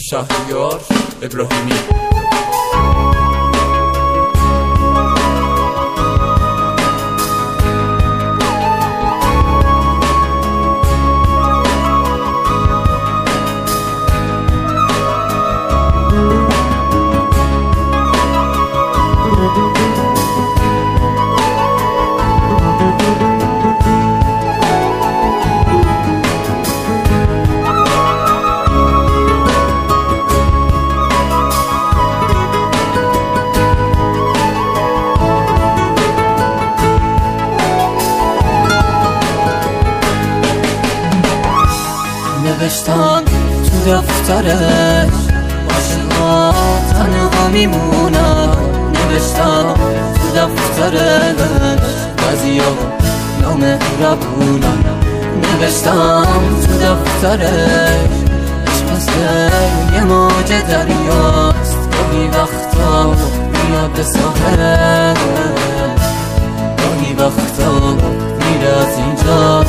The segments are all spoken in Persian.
شهریار ابراهیمی. نوشتم تو دفترش عاشقا تنها میمونم. نوشتم تو دفترش بعضیا نامهربونم. نوشتم تو دفترش عشق مثل یه موج دریاست، گاهی وقتا میاد به ساحل، گاهی وقتا میره از اینجا.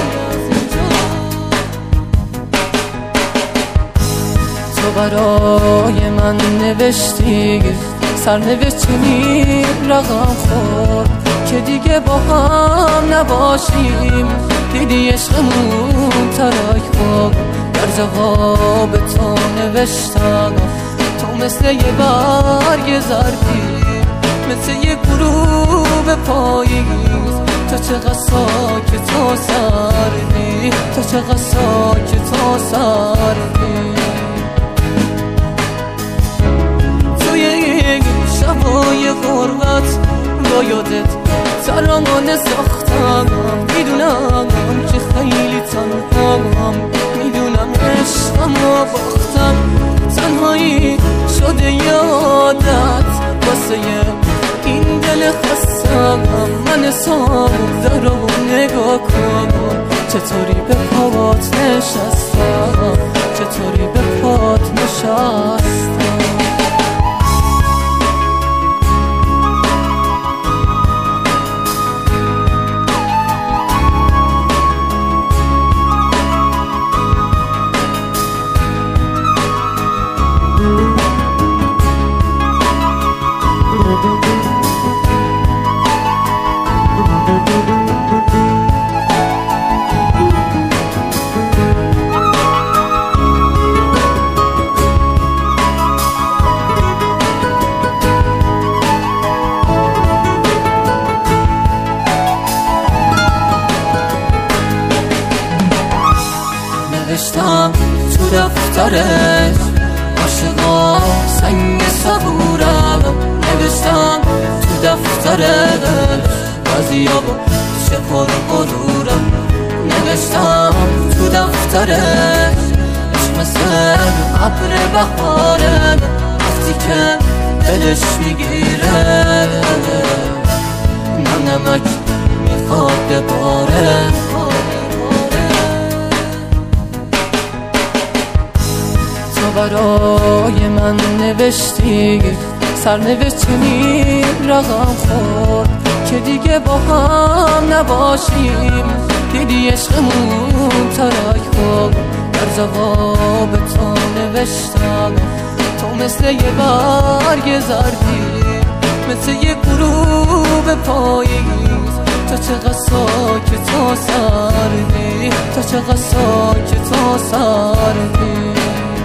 تو برای من نوشتی سرنوشت چنین رقم خورد که دیگه با هم نباشیم. دیدی عشقمون ترک خورد، در جواب تو نوشتم تو مثل یه برگ زردی، مثل یه غروب پاییز. تو چقدر ساکت و سردی، تو چقدر ساکت و سردی. شبای غربت با یادت ترانه ساختم. میدونم که خیلی تنهام، میدونم عشقم رو باختم. تنهایی شده یادت واسه این دل خستم. من حساب رو نگاه کن، چطوری به پات نشستم، چطوری به پات نشستم. نوشتم تو دفترش عاشقا سنگ صبورم. نوشتم تو دفترش بعضیا با شکر غرورم. نوشتم تو دفترش عشق مثل ابر بهاره، وقتی که دلش میگیره نمک میخواد بباره. تو برای من نوشتی سرنوشت چنین رقم خورد که دیگه با هم نباشیم. دیدی عشقمون ترک خورد، در جواب تو نوشتم تو مثل یه برگ زردی، مثل یه غروب پاییز. تو چقدر ساکت و سردی، تو چقدر ساکت و سردی.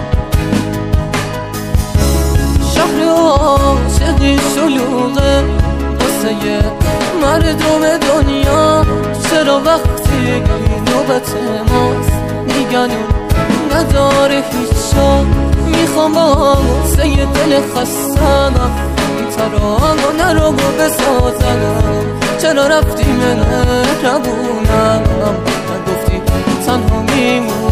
شهر عاشقی شلوغه واسه مردم دنیا، چرا وقتی نوبت ماست میگن اون نداره هیچ جا. میخوام واسه دل خستم این ترانه رو بسازم. چرا رفتی من ربونم، نگفتی تنها میمونم.